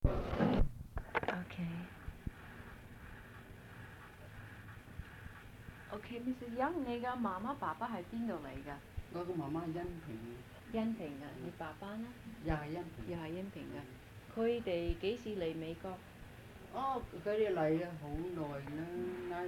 OK。OK，Mrs. Young，你嘅媽媽爸爸係邊度嚟㗎？ 我個媽媽係恩平， 恩平啊，你爸爸呢？ 又係恩平。 又係恩平㗎。佢哋幾時嚟美國？ 哦，佢哋嚟咗好耐啦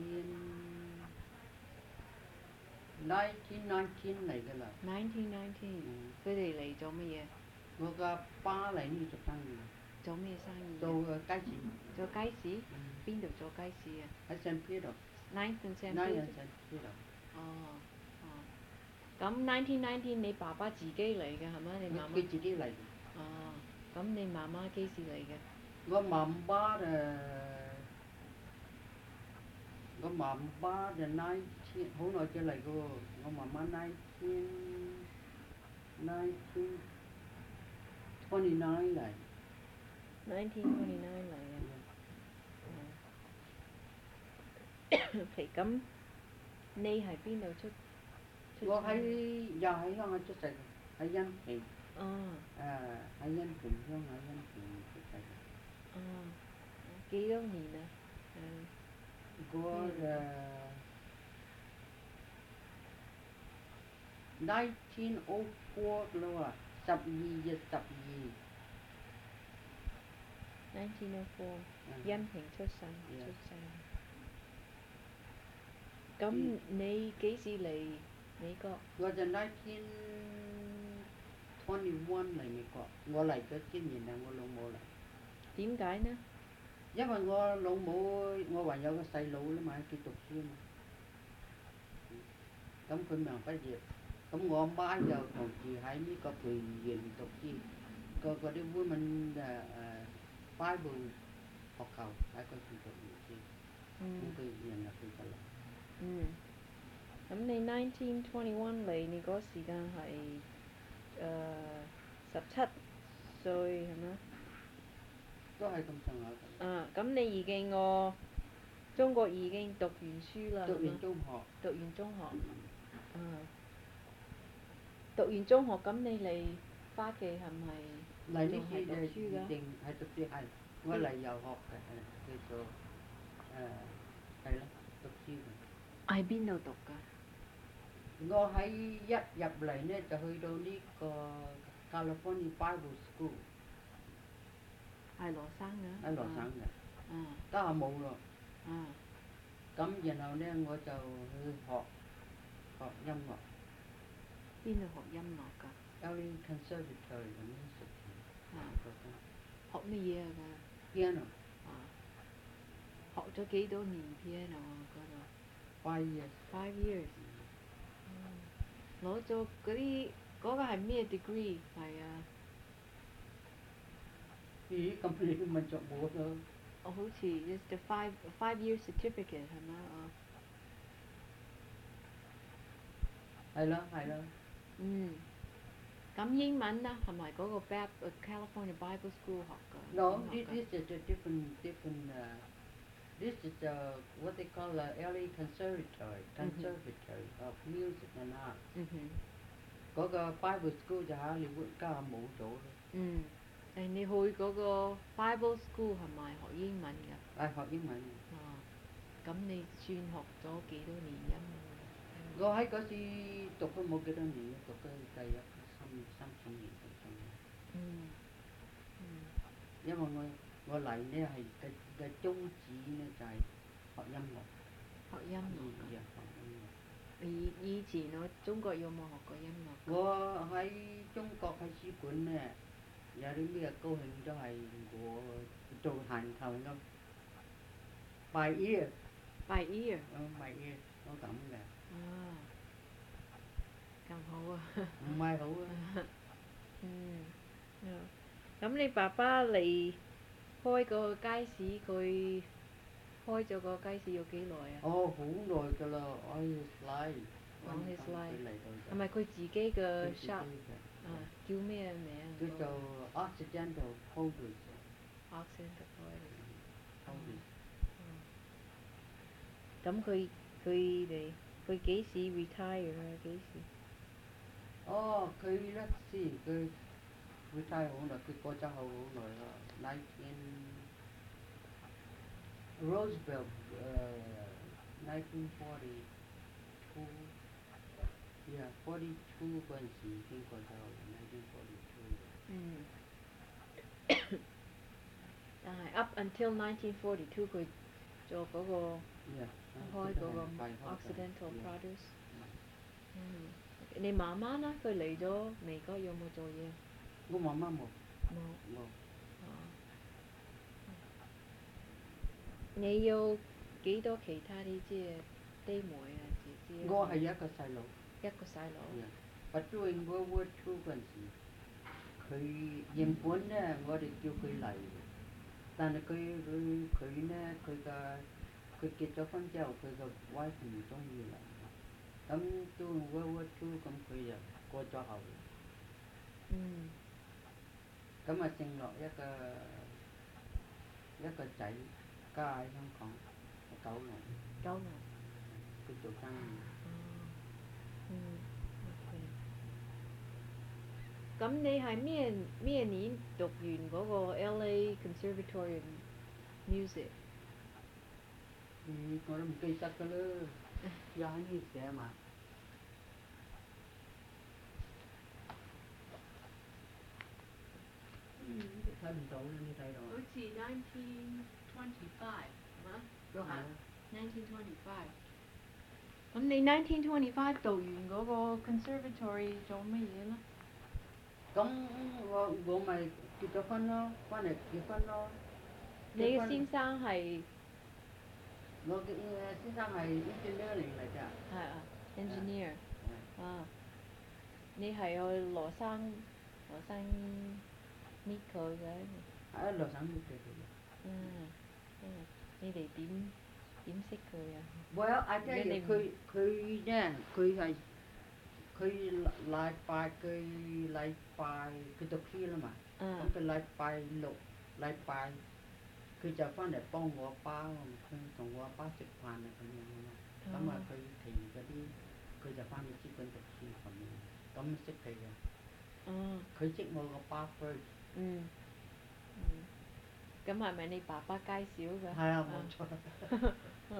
，1919嚟㗎啦。 1919。佢哋嚟做乜嘢？ 我個阿爸嚟呢做生意。 做咩生意？ 做街市。 做街市？邊度做街市啊？ 喺San Pedro。 9th and San 9th Pedro。 San Pedro。 哦哦。咁1919你爸爸自己嚟嘅係咪？你媽媽？ 佢自己嚟。 哦，咁你媽媽幾時嚟嘅？ 我媽媽就19好耐之嚟嘅喎，我媽媽1929嚟。 1929嚟啊。OK，咁你喺邊度出？ 我又喺鄉下出世嘅，喺恩平。 哦。 喺恩平鄉下恩平出世嘅。 哦。幾多年啊？ 我1904啦喎，12月12。 1904，恩平出世。咁你幾時嚟美國？ 我就1921嚟美國，我嚟咗先，然後我老母嚟。 點解呢？ 因為我老母，我還有個細佬啦嘛，佢讀書嘛。咁佢未畢業，咁我阿媽又同時喺呢個培元讀書，嗰啲 women Bible 學校喺嗰度讀完書，咁佢然後佢就嚟。 咁你1921嚟，你嗰時間係17歲係咪？ 都係咁上下。 咁你已經中國已經讀完書啦。 讀完中學。 讀完中學。讀完中學，咁你嚟花旗係咪嚟呢仲係讀書㗎？ 定係讀書係，我嚟遊學嘅，叫做係咯，讀書嘅。 喺邊度讀㗎？ 我喺一入嚟呢，就去到呢個 California Bible School。 係羅省㗎。 喺羅省嘅。家下冇咯。咁然後呢，我就去學音樂。 邊度學音樂㗎 ？LA Conservatory 咁樣食。 學乜嘢啊 ？Piano。 學咗幾多年 piano 啊嗰度 ？5 years。 5 years。攞咗嗰個係咩 degree？係啊。 咦？咁你都問咗我咯。 我好似 just a 5 year certificate 係咪啊？ 係咯係咯。 咁英文呢？係咪嗰個 California Bible School 學㗎 ？No, this is a different. This is what they call LA Conservatory of Music and Art。嗰個 Bible School 就喺荷里活，家下冇咗啦。 你去嗰個 Bible School 係咪學英文㗎？ 係學英文。 咁你算學咗幾多年音樂？ 我喺嗰時讀都冇幾多年，讀咗大約3-4年咁上。因為我嚟呢係嘅宗旨呢就係學音樂。 學音樂。 學音樂。 以前中國有冇學過音樂？ 我喺中國喺使館呢，有啲咩高興都係我做彈琴咁。By ear。 By ear。 by ear，我咁嘅。 咁好啊。 唔係好啊。 咁你爸爸嚟開個街市，佢開咗個街市要幾耐啊？ 好耐㗎啦，all his life。 All his life。係咪佢自己嘅 shop？叫咩名？ 叫做 Occidental Produce。 Occidental Produce。咁佢幾時 retire 啊？幾時？ 佢let's see，佢 retire 好耐，佢過咗後好耐啦。19 Roosevelt 1942 yeah 42嗰陣時已經過咗後1942。 但係 up until 1942佢做嗰個 Yeah 開嗰個 Occidental Produce。你媽媽呢？佢嚟咗美國有冇做嘢？ 我媽媽冇。 冇。你有幾多其他啲即係弟妹啊姐姐？ 我係一個細佬。 一個細佬。 But during World War II 嗰陣時，佢原本咧我哋叫佢嚟，但係佢咧佢結咗婚之後，佢個 wife 唔中意嚟。咁 during World War II 咁佢就過咗後。咁啊剩落一個仔家喺香港，九龍。佢做生意。 咁你係咩年讀完嗰個 LA Conservatory of Music？ 我都唔記得㗎啦，有喺呢寫嘛。睇唔到啦，你睇到啊？ 好似1925係嘛？ 都係啊。 1925。咁你1925讀完嗰個 conservatory 做乜嘢呢？ 咁我咪結咗婚咯，翻嚟結婚咯。 你嘅先生係？ 我嘅先生係 engineer 嚟㗎。 係啊 ，engineer。你係去羅生 meet 佢嘅？ 喺羅省 meet 佢嘅。 你哋點識佢啊 ？Well I tell you，佢咧，佢禮拜佢讀書啦嘛。咁佢禮拜六佢就翻嚟幫我阿爸，佢同我阿爸食飯啊咁樣咯。咁啊佢其餘嗰啲佢就翻去資本讀書咁識佢嘅。佢識我個爸 first。 咁係咪你爸爸介紹嘅？ 係啊，冇錯。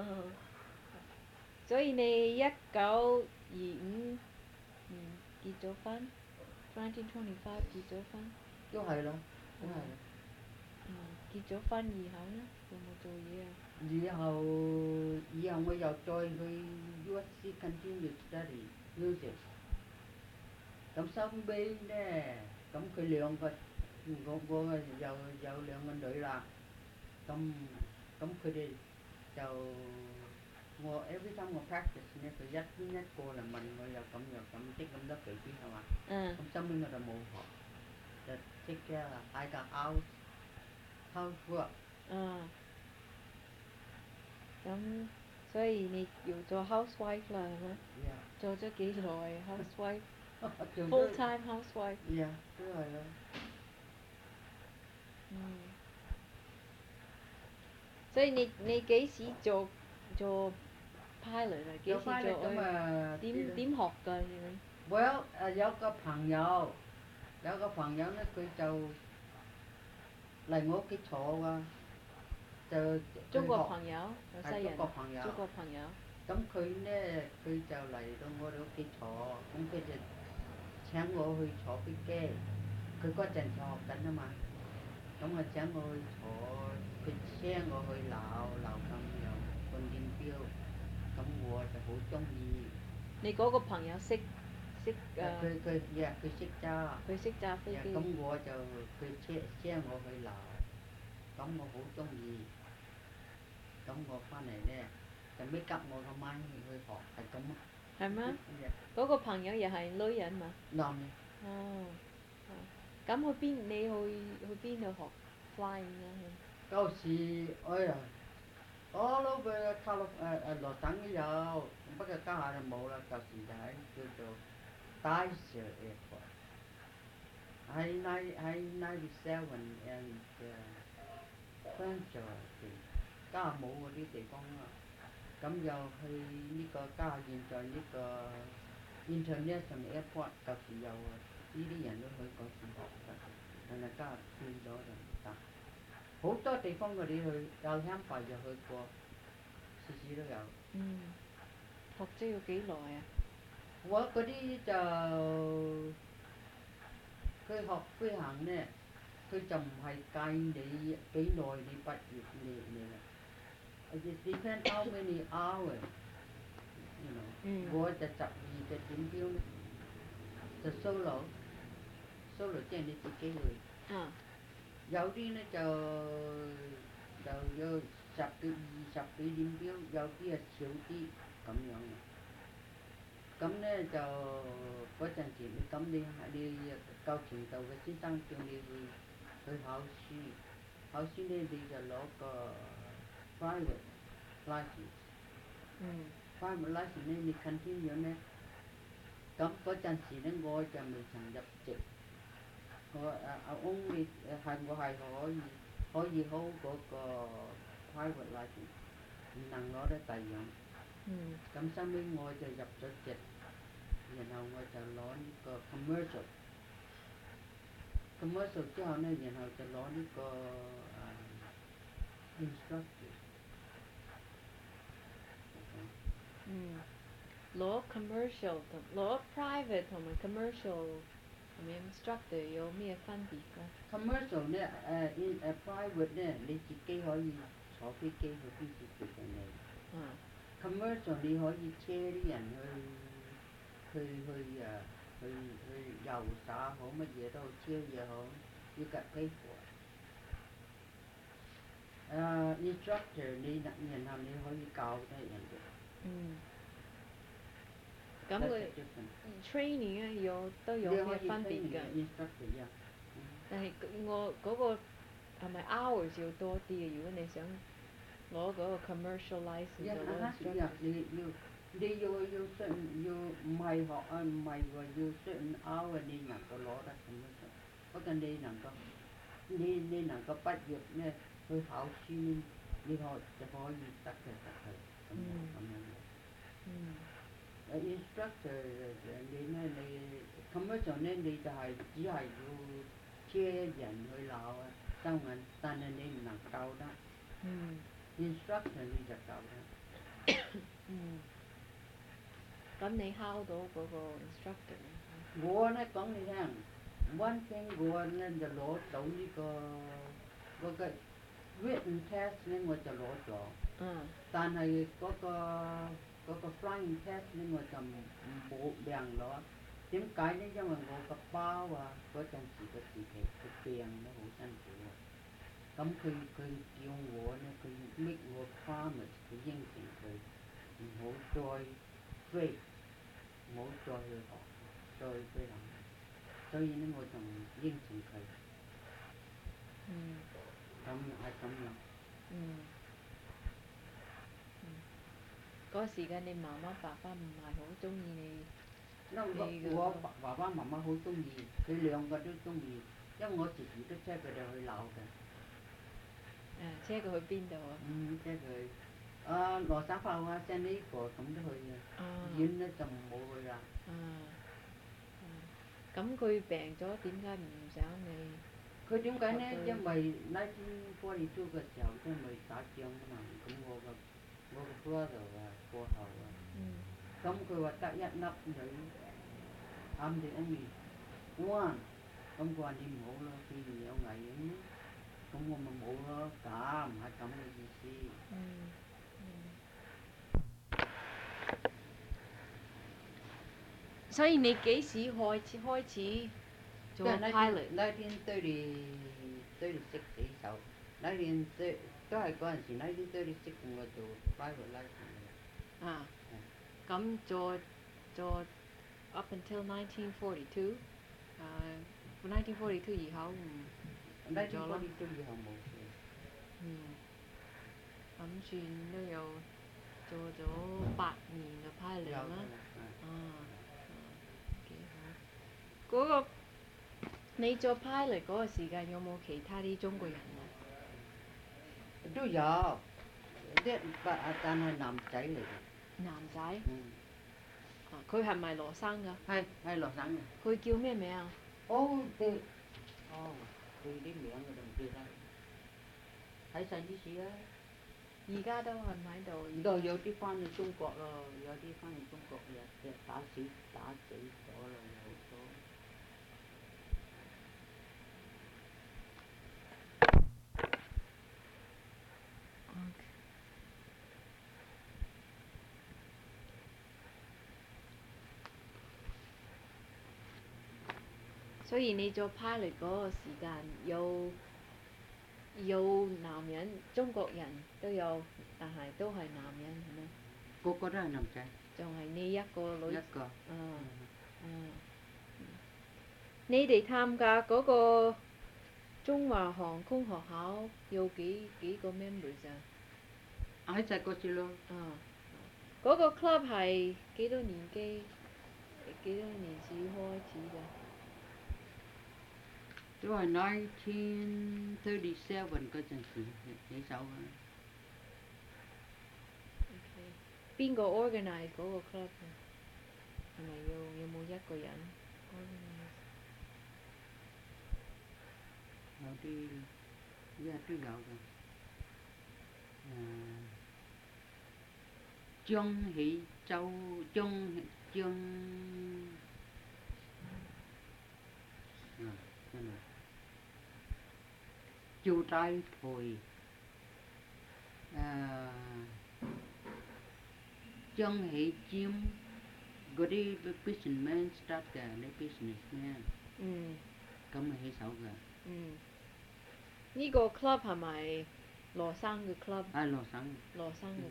所以你1925年結咗婚，1925結咗婚。 都係啦，都係啦。 結咗婚以後呢，有冇做嘢啊？ 以後我又再去 USC continue study music。咁收尾咧，咁佢兩個，我有兩個女啦。咁佢哋就我 every time 我 practice 咧，佢一邊一個嚟問我又咁識咁多 baby 係嘛？咁收尾我就冇學，就即係I got housework。 咁所以你要做 housewife 啦，係咪？做咗幾耐 housewife？full time housewife。 都係啦。 所以你幾時做 pilot 啊？幾時做點學㗎你 ？Well 有個朋友咧，佢就嚟我屋企坐㗎，就中國朋友，有西人。 中國朋友。咁佢咧，佢就嚟到我哋屋企坐，咁佢就請我去坐飛機。佢嗰陣就學緊啊嘛，咁啊請我去坐，佢車我去鬧咁樣半點標，咁我就好中意。 你嗰個朋友識佢識揸。 佢識揸飛機。 咁佢車我去鬧，咁我好中意。咁我翻嚟咧就搣急我個媽去學，係咁啊。 係咩？嗰個朋友又係女人嘛？ 男嘅。 咁你去邊度學 flying 啊？ 舊時all over 羅省都有，不過家下就冇啦。舊時就喺叫做 Dyser Airport，喺97 and Crenshaw 家下冇嗰啲地方啦。咁又去呢個家下現在呢個 International Airport，舊時有啊，呢啲人都去嗰時學㗎。 加拿大去咗就唔得。好多地方嗰啲去有香費就去過，次次都有。 學咗要幾耐啊？ 我嗰啲就佢學飛行咧，佢就唔係計你幾耐你畢業你啦。It depends how many hours，我就12個點標咧，就 solo 即係你自己去。有啲咧就有10幾20幾點標，有啲少啲咁樣嘅。咁咧就嗰陣時你夠程度嘅先生叫你去考書，考書咧你就攞個 private license。private license 咧你 continue 咧，咁嗰陣時咧我就未曾入籍，我only 我係可以 hold 嗰個 private license，唔能攞得第二樣。咁收尾我就入咗籍，然後我就攞呢個 commercial 之後咧，然後就攞呢個instructor。 攞 commercial 攞 private 同埋 commercial 同埋 instructor 有咩分別㗎 ？commercial 咧private 咧你自己可以坐飛機去邊處決定你。commercial 你可以車啲人去遊耍好乜嘢都好，超嘢好，you got pay for。instructor 然後你可以教得人哋。 咁佢 training 咧都有咩分別㗎？但係我嗰個係咪 hours 要多啲嘅？如果你想攞嗰個 commercial license 就攞 instructor。 你要唔係學唔係話要certain hour你能夠攞得咁樣，不過你能夠畢業咧去考書咧，你就可以得嘅咁樣。instructor 你 commercial 咧你就係只係要車人去鬧啊收銀，但係你唔能夠得。instructor 你就夠得。 咁你考到嗰個 instructor？ 我咧講你聽，one thing 我咧就攞到呢個嗰個 written test 咧我就攞咗。但係嗰個 flying test 咧我就冇命攞。點解咧？因為我個包啊嗰陣時個時期佢病得好辛苦啊。咁佢叫我咧，佢 make 我 promise， 佢應承佢唔好再飛，唔好再去學，再飛行，所以咧我就唔應承佢。咁係咁樣。 嗰時間你媽媽爸爸唔係好中意你。 我爸爸媽媽好中意，佢兩個都中意，因為我時時都車佢哋去鬧嘅。 車佢去邊度啊？ 車佢羅省炮啊，San Diego咁都去嘅，遠咧就冇去啦。 咁佢病咗點解唔想你？ 佢點解咧？因為1942嘅時候因為打仗啊嘛，咁我個 brother 啊過後啊，咁佢話得一粒女，I'm the only one，咁佢話你唔好啦，既然有危險，咁我咪冇咯，假唔係咁嘅意思。 所以你幾時開始做 pilot？1936 死手都係嗰陣時1936我做 private license。 咁做 up until 1942，1942以後唔做啦。 1942以後冇事。 咁算都有做咗8年嘅 pilot 啦。幾好。嗰個你做 pilot 嗰個時間有冇其他啲中國人啊？ 都有，但係男仔嚟嘅。 男仔？佢係咪羅生㗎？ 係羅省嘅。 佢叫咩名啊？ 去啲名我就唔記得。喺細啲時啊。 而家都係唔喺度。 都有啲翻去中國咯，有啲翻去中國又打死咗咯，有好多。 所以你做 pilot 嗰個時間有男人，中國人都有，但係都係男人係咪？ 個個都係男仔。 仲係你一個女。 一個。 你哋參加嗰個中華航空學校有幾個 members 啊？ 喺細個時咯。 嗰個 club 係幾多年始開始㗎？ 都係1937嗰陣時起手㗎。 邊個 organize 嗰個 club 啊？係咪有冇一個人 organize？ 有啲依家都有㗎。張喜洲真係趙大培張喜占嗰啲 businessman start 嘅，啲 businessman。咁咪起手㗎。 呢個 club 係咪羅生嘅 club？ 係羅生嘅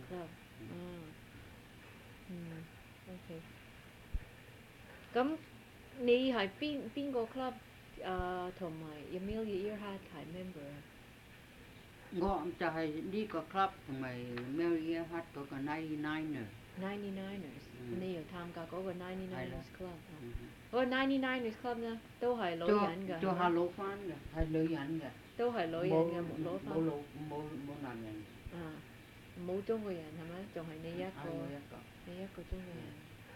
club。OK。咁你係邊個 club？同埋 Amelia Earhart 係 member 啊？ 我就係呢個 club 同埋 Amelia Earhart 嗰個 99ers。 你又參加嗰個 99ers club？嗰個 99ers club 呢，都係女人㗎。 做下老翻嘅，係女人嘅。 都係女人嘅攞翻。 冇男人。 冇中國人係咪？仲係你一個。你一個中國人。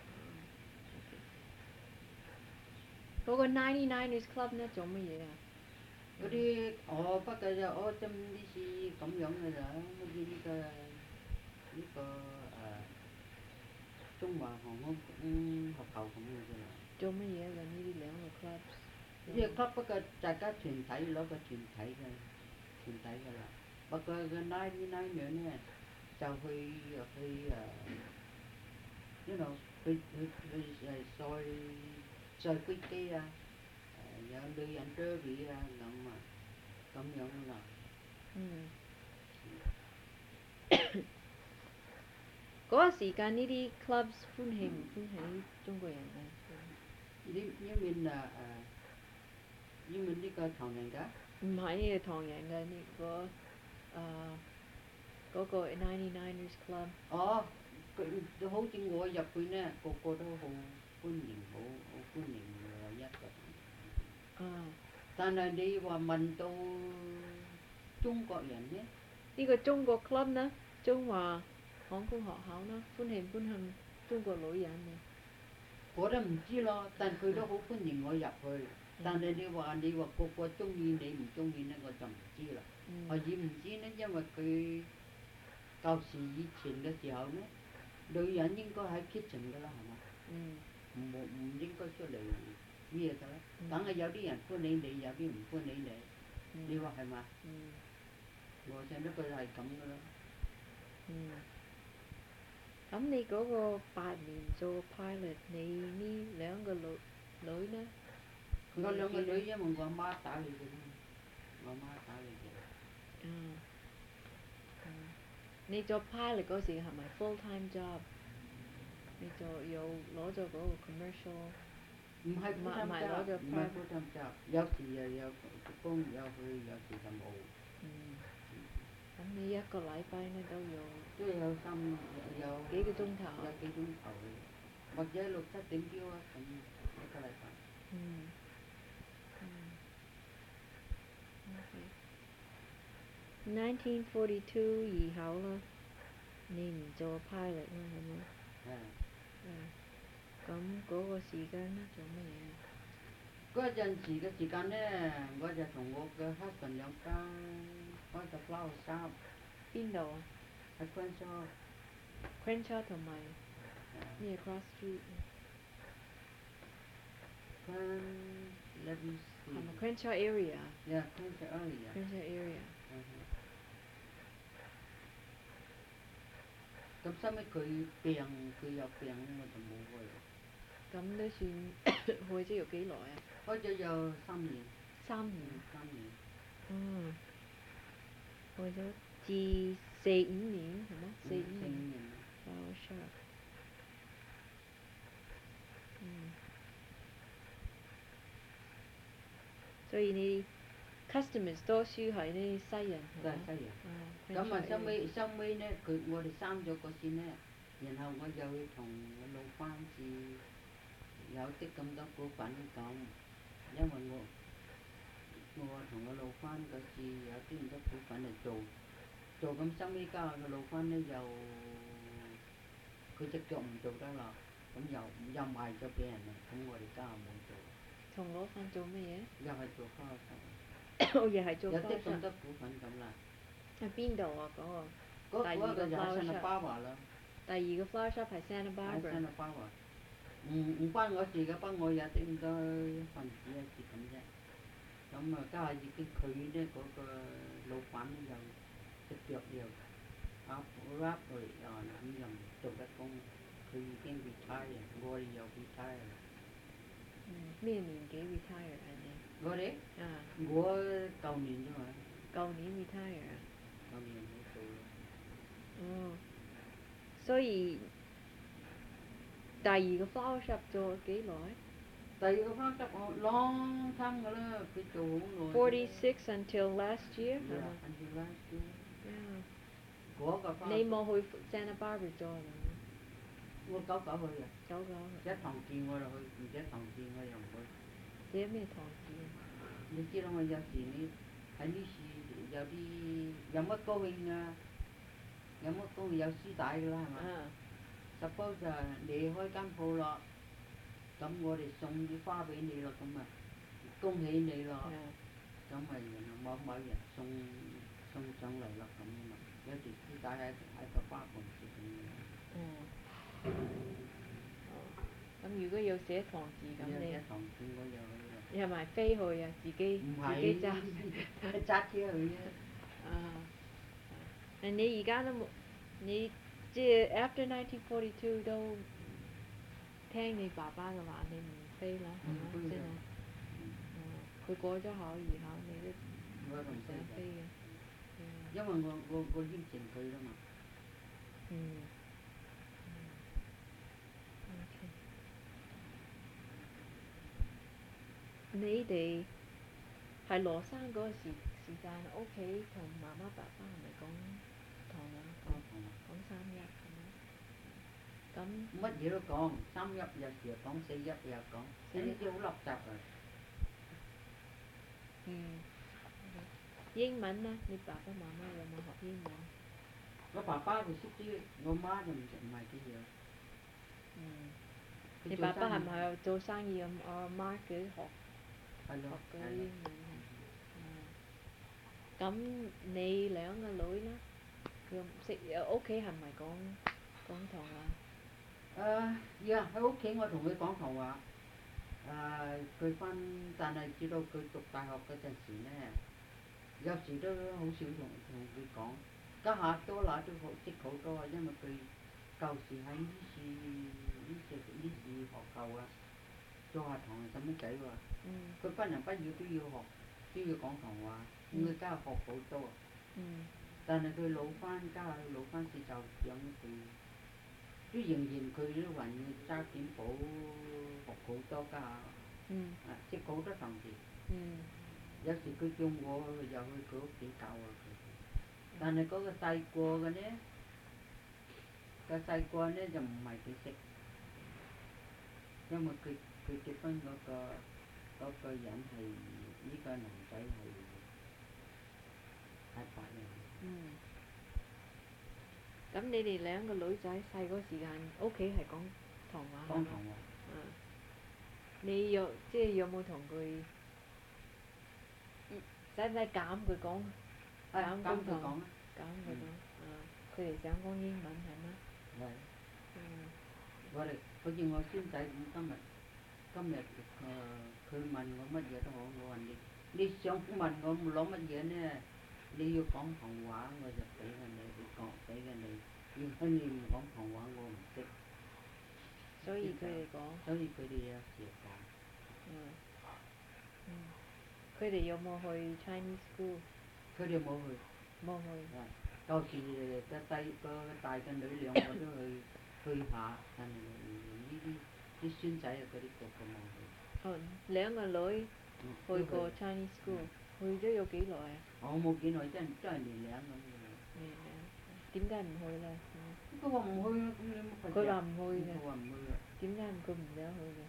嗰個 99ers club 呢，做乜嘢啊？ 嗰啲不過就針呢次咁樣嘅咋，嗰啲呢個中華航空學校咁嘅啫啦。 做乜嘢㗎？呢啲兩個 club？ 呢個 club 不過大家團體攞個團體㗎啦。不過個99呢就去賽飛機啊，有女人 derby 啊咁樣啦。 嗰個時間呢啲 clubs 歡喜唔歡喜中國人啊？ 因為呢個唐人㗎？ 唔係呢個唐人㗎，嗰個 99ers club。 佢好似我入去呢，個個都好歡迎我一個。但係你話問到中國人呢？ 呢個中國 club 呢？中華航空學校呢？歡喜唔歡迎中國女人啊？ 我都唔知咯，但佢都好歡迎我入去。但係你話個個中意你唔中意呢，我就唔知啦。我唔知呢，因為佢舊時以前嘅時候呢，女人應該喺 kitchen 㗎啦，係嘛？唔應該出嚟咩㗎啦。梗係有啲人歡喜你，有啲唔歡喜你。你話係嘛？我想都佢係咁㗎啦。 咁你嗰個8年做 pilot，你呢兩個女呢？ 我兩個女因為我媽打你嘅，我媽打你嘅。 你做 pilot 嗰時係咪 full time job？你有攞咗嗰個 commercial？ 唔係 full time job，有時又有工有去，有時就冇。 咁你一個禮拜呢都有幾個鐘頭？ 有幾鐘頭，或者6、7點鐘啊，咁一個禮拜。 1942以後啦，你唔做 pilot 啦，係咪？咁嗰個時間呢做乜嘢？ 嗰陣時嘅時間咧，我就同我嘅 husband 兩家開個 flower shop。 邊度啊？ 喺 Crenshaw 同埋咩 cross street？ Let me see。 係咪 Crenshaw area？ Yeah, Crenshaw area。 Crenshaw area。 咁收尾佢病，佢有病咧，我就冇去。 咁都算開咗要幾耐啊？ 開咗有3年。 3年。 3年。 嗯。開咗至4-5年係嗎？4-5年。flower shop。所以你 customers 多數係啲西人係都係西人。咁啊，收尾咧，我哋生咗個先咧，然後我就去同我老番子有啲咁多股份咁，因為我同我老番嗰時有啲咁多股份嚟做咁收尾家個老番咧又佢隻腳唔做得啦，咁又賣咗俾人啦，咁我哋家下冇做。 同老番做乜嘢？ 又係做花手。 我又係做花手。 有啲咁多股份咁啦。 喺邊度啊？嗰個第二個 flower shop。第二個 flower shop 係 Santa Barbara。 唔關我事嘅，不過我有啲咁多份子一啲咁啫。咁啊，家下已經佢咧嗰個老闆咧又隻腳又up 佢又咁又唔做得工，佢已經 retire， 我哋又 retire。 咩年紀 retire 啊你？ 我哋？我舊年啫嘛。 舊年 retire 啊？ 舊年冇做啦。 所以第二個 flower shop 做幾耐？ 第二個 flower shop 我 long time 㗎啦，佢做好耐。 46 until last year 係嘛？ until last year。 嗰個 flower。你冇去 Santa Barbara 做啊？ 我久久去啊。 久久去。 一堂見我就去，唔一堂見我又唔去。 你有咩堂見？ 你知啦，我有時你喺呢處有啲有乜高興啊，有乜高興有絲帶㗎啦係嘛？Suppose 就係你開間鋪咯，咁我哋送啲花俾你咯，咁啊恭喜你咯，咁咪某人送上嚟咯咁啊嘛，有條絲帶喺個花盤上邊。 咁如果要寫堂字咁你？ 寫堂字我又去。 你係咪飛去啊？自己揸？ 揸車去啫。 你而家都冇，你即係 after 1942都聽你爸爸嘅話，你唔飛啦，係嘛？即係佢過咗考以後，你都唔想飛嘅。 因為我應承佢啦嘛。 你哋係羅生嗰個時間，屋企同媽媽爸爸係咪講唐話？講3一咁樣？咁乜嘢都講，3一有時又講4一又講，呢啲好垃圾啊！ 英文呢？你爸爸媽媽有冇學英文？ 我爸爸就識啲，我媽就唔係幾樣。 你爸爸係咪做生意咁？我媽佢學嗰啲英文。咁你兩個女呢？佢識屋企係咪講唐話？ 喺屋企我同佢講唐話。佢但係知道佢讀大學嗰陣時呢，有時都好少同佢講。家下多啦都識好多，因為佢舊時喺呢處學校啊，做下堂使乜計喎？佢不能不要都要學，都要講唐話。佢家下學好多。但係佢老番子就養佢，都仍然佢都還要揸點寶學好多家下。識好多堂字。有時佢叫我又去佢屋企教下佢。但係嗰個細個嘅呢，就唔係幾識，因為佢結婚嗰個人係呢個男仔係白人。 咁你哋兩個女仔細個時間屋企係講唐話？ 講唐話。 你有即係有冇同佢？使唔使減佢講？減佢講。減佢講。佢哋想講英文係咩？ 係。我哋好似我孫仔咁今日佢問我乜嘢都好，我話你想問我攞乜嘢呢？你要講廣話我就俾佢你，你講俾佢你。如果你唔講廣話我唔識。 所以佢哋講。 所以佢哋有時講。 佢哋有冇去 Chinese school？ 佢哋冇去。 冇去。 舊時個大嘅女兩個都去下，但係呢啲孫仔啊嗰啲個冇去。 兩個女去過 Chinese school，去咗有幾耐啊？ 我冇幾耐，真係年零咁嘅。 年零。點解唔去咧？ 佢話唔去啊，咁你乜鬼嘢？ 佢話唔去嘅。 佢話唔去啊。 點解佢唔想去嘅？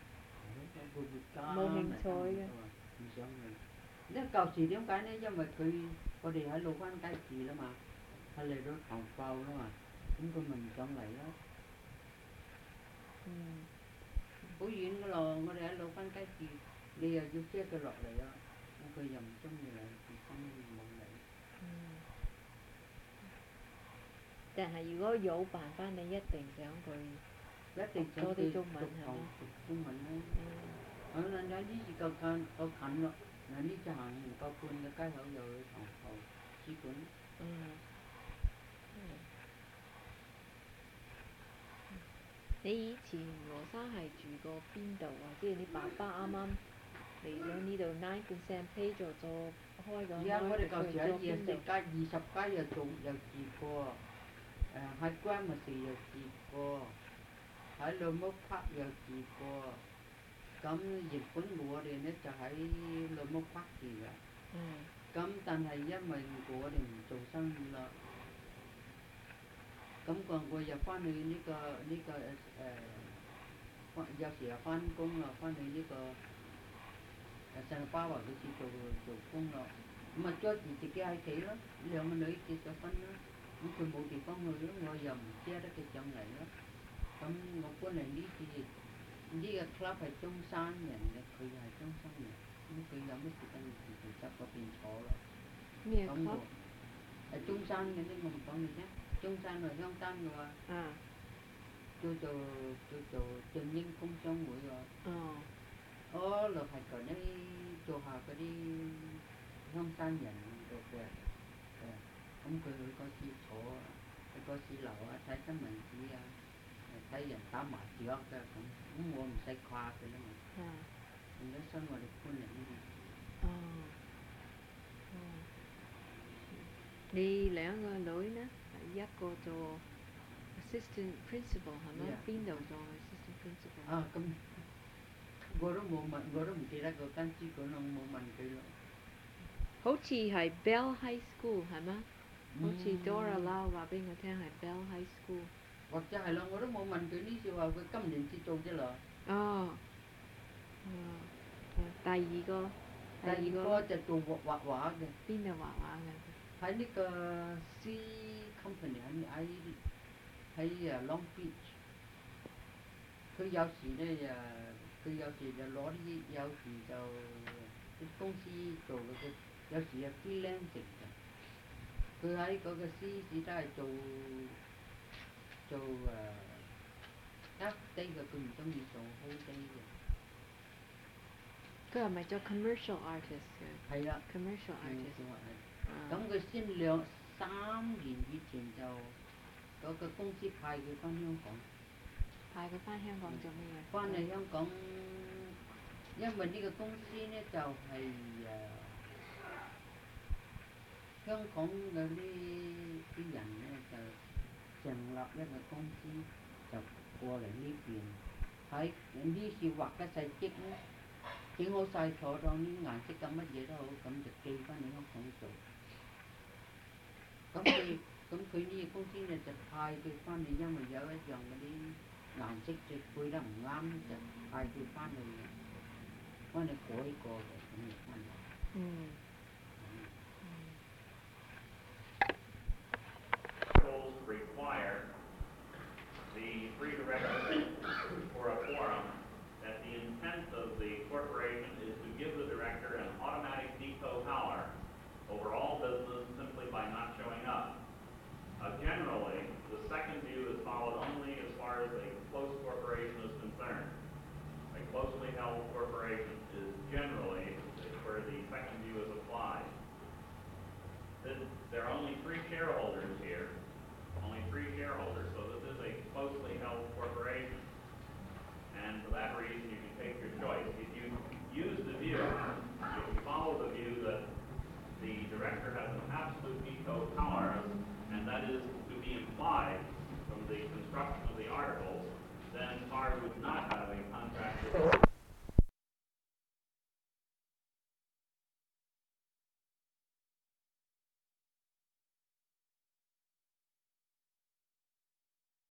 冇興趣嘅。 唔想去。因為舊時點解呢？因為我哋喺老番街住啦嘛，係嚟到唐埠啦嘛，咁佢咪唔想嚟咯。好遠噶咯，我哋喺老番街住，你又要接佢落嚟啊，咁佢又唔中意嚟，所以冇嚟。 但係如果有辦法，你一定想佢多啲中文係咪？ 中文咯。嗱呢次夠近咯，嗱呢次行唔夠半個街口又去唐埠使館。 你以前羅生係住過邊度啊？即係你爸爸啱啱嚟咗呢度9 percent pay 咗開個。 而家我哋舊時喺20街又住過，喺Gramercy又住過，喺老木帕又住過。咁原本我哋呢就喺老木帕住嘅。咁但係因為我哋唔做生意啦。咁我又翻去呢個有時又翻工啦，翻去呢個聖巴華嗰處做工咯。咁啊George自己喺屋企咯，兩個女結咗婚啦，咁佢冇地方去咯，我又唔捨得佢上嚟咯。咁我搬嚟呢次呢個 club 係中山人嘅，佢又係中山人，咁佢有乜事跟住就執嗰邊坐咯。 咩 club？ 係中山嘅啫，我唔講你啫。中山係香丹嘅喎。叫做正英工商會喎。我就係嗰啲做下嗰啲香山人嘅，咁佢去嗰時坐，去嗰時留啊睇新聞紙啊，睇人打麻雀㗎咁我唔使掛佢啦嘛。變咗所以我哋搬嚟呢度。 你兩個女呢？一個做 assistant principal 係咪？邊度做 assistant principal？ 咁我都冇問，我都唔記得嗰間書館啦，我冇問佢咯。 好似係 Bell High School 係咩？好似 Dora Lau 話俾我聽係 Bell High School。 或者係咯，我都冇問佢呢次話佢今年先做啫咯。 第二個就做畫畫嘅。 邊度畫畫嘅？ 喺呢個 C Company 喺Long Beach。佢有時呢佢有時就攞啲，有時就啲公司做嘅，有時又 freelancing嘅。佢喺嗰個 C 市都係做half day 嘅，佢唔中意做 whole day 嘅。 佢係咪做 commercial artist 嘅？ 係啦。 commercial artist。 咁佢先3年以前就嗰個公司派佢翻香港。 派佢翻香港做咩嘢？ 翻嚟香港，因為呢個公司呢就係香港嗰啲人呢就成立一個公司，就過嚟呢邊喺呢處畫嘅細則呢，整好晒坐檔啲顏色咁乜嘢都好，咁就寄翻嚟香港做。咁佢呢個公司呢就派佢翻嚟，因為有一樣嗰啲顏色就配得唔啱，就派佢翻嚟改過嘅，咁就翻嚟。 Rules require the three directors for a forum that the intent held corporations is generally where the second view is applied. There are only 3 shareholders here, so this is a closely held corporation. And for that reason, you can take your choice. If you use the view, if you follow the view that the director has an absolute veto power, and that is to be implied from the construction